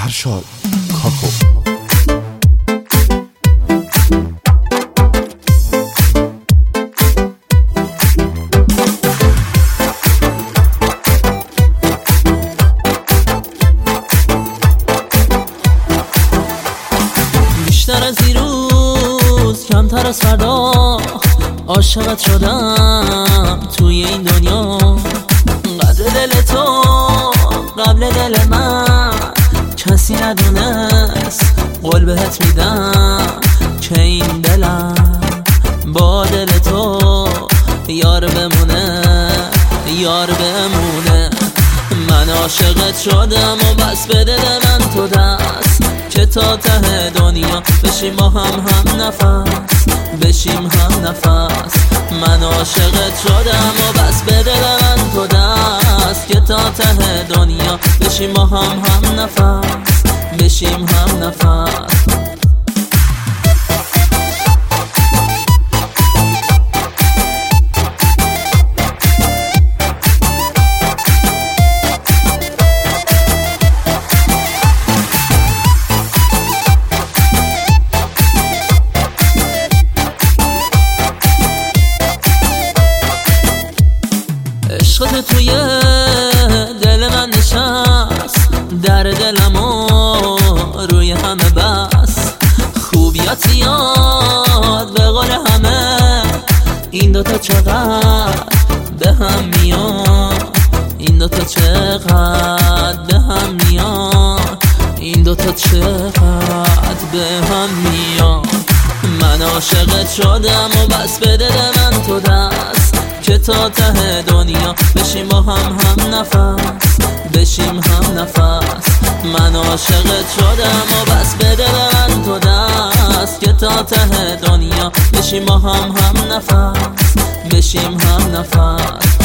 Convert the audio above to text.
فرشاد کاکو. بیشتر از دیروز کمتر از فردا عاشقت شدم توی این دنیا. قدر دل تو قبل دل من کسی ندونست. قول بهت میدم که این دلم با دل تو یار بمونه، یار بمونه. من عاشقت شدم و بس به دل من تو دست که تا ته دنیا بشیم ما هم نفس، بشیم هم نفس. من عاشقت شدم و بس به دل من تو دست که تا ته دنیا بشیم ما هم نفس، بشیم هم نفس. عشقت توی دل من نشست، در دلمو روی همه بس. خوبیات یاد به قول همه، این دوتا چقدر به هم میاد، این دوتا چقدر به هم میاد، این دوتا چقدر به هم میاد. من عاشقت شدم و بس به دل من تو دست که تا ته دنیا بشیم با هم نفس، بشیم هم نفس. من عاشقت شدم و بس به دل من تو دست که تا ته دنیا بشیم با هم نفس، بشیم هم نفس.